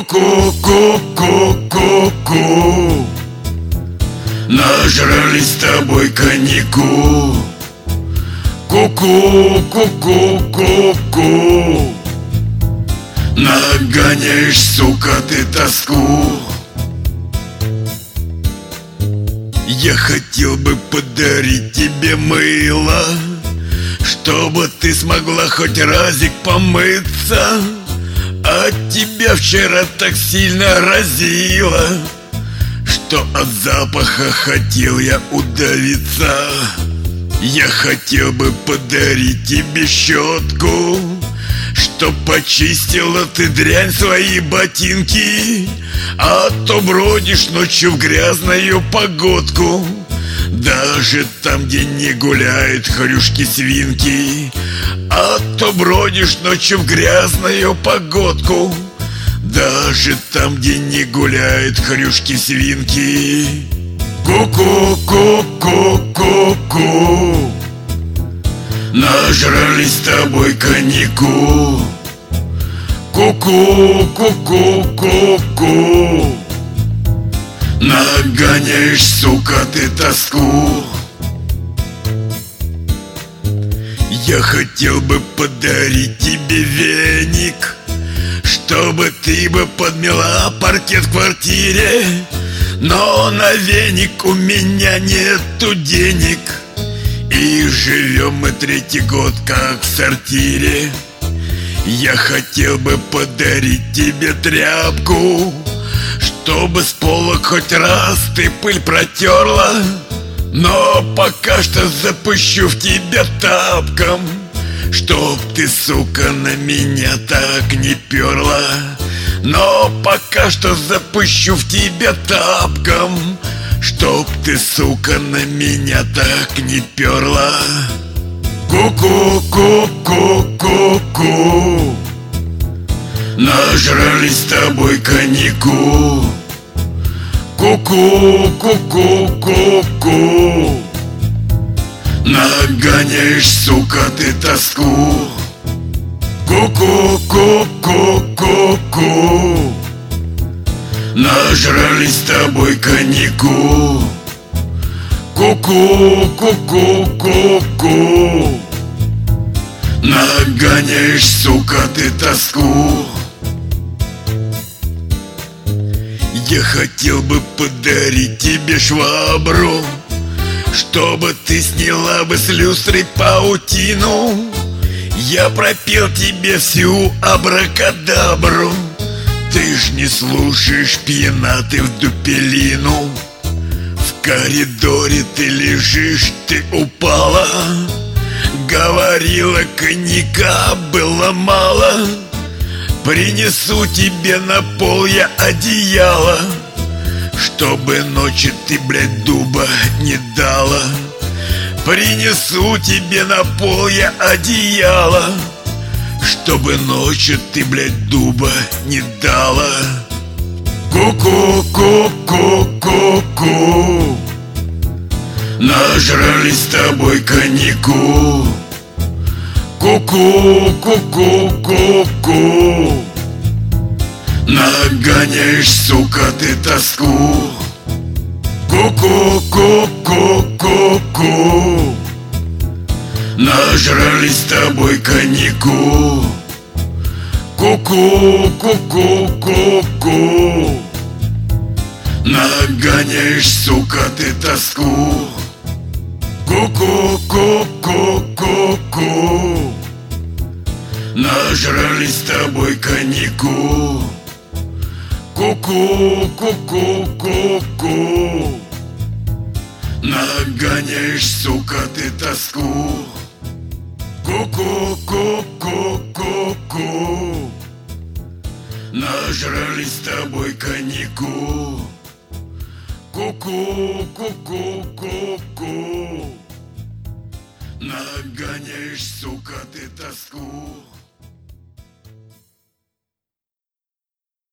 Ку-ку-ку-ку-ку-ку. Нажрались с тобой коньяку. Ку-ку-ку-ку-ку-ку. Нагоняешь, сука, ты тоску. Я хотел бы подарить тебе мыло, чтобы ты смогла хоть разик помыться. А тебя вчера так сильно разило, что от запаха хотел я удавиться. Я хотел бы подарить тебе щетку, чтоб почистила ты дрянь свои ботинки. А то бродишь ночью в грязную погодку, даже там, где не гуляют хрюшки-свинки. А то бродишь ночью в грязную погодку, даже там, где не гуляют хрюшки-свинки. Ку-ку-ку-ку-ку-ку. Нажрались с тобой коньяку. Ку-ку-ку-ку-ку-ку. Нагоняешь, сука, ты тоску. Я хотел бы подарить тебе веник, чтобы ты бы подмела паркет в квартире. Но на веник у меня нету денег, и живем мы третий год как в сортире. Я хотел бы подарить тебе тряпку, чтобы с пола хоть раз ты пыль протерла. Но пока что запущу в тебя тапком, чтоб ты, сука, на меня так не перла. Но пока что запущу в тебя тапком, чтоб ты, сука, на меня так не перла. Ку-ку-ку-ку-ку-ку. Нажрались с тобой коньяку. Ку-ку-ку-ку-ку-ку. Нагоняешь, сука, ты тоску. Ку-ку-ку-ку-ку-ку. Нажрались с тобой коньяку. Ку-ку-ку-ку-ку-ку. Нагоняешь, сука, ты тоску. Я хотел бы подарить тебе швабру, чтобы ты сняла бы с люстры паутину. Я пропел тебе всю абракадабру, ты ж не слушаешь, пьяна ты в дупелину. В коридоре ты лежишь, ты упала. Говорила, коньяка было мало. Принесу тебе на пол я одеяло, чтобы ночи ты, блядь, дуба не дала. Принесу тебе на пол я одеяло, чтобы ночью ты, блядь, дуба не дала. Ку-ку-ку-ку-ку-ку. Нажрались с тобой коньяку. Ку-ку-ку-ку-ку-ку. Нагоняешь, сука, ты тоску. Ку-ку-ку-ку-ку-ку. Нажрались с тобой коньяку. Ку-ку-ку-ку-ку-ку. Нагоняешь, сука, ты тоску. Ку-ку-ку-ку-ку-ку. Нажрались с тобой коньяку. Ку-ку-ку-ку-ку-ку. Нагоняешь, сука, ты тоску. Ку-ку-ку-ку-ку-ку. Нажрались с тобой коньяку. Ку-ку-ку-ку-ку. Нагоняешь, сука, ты тоску.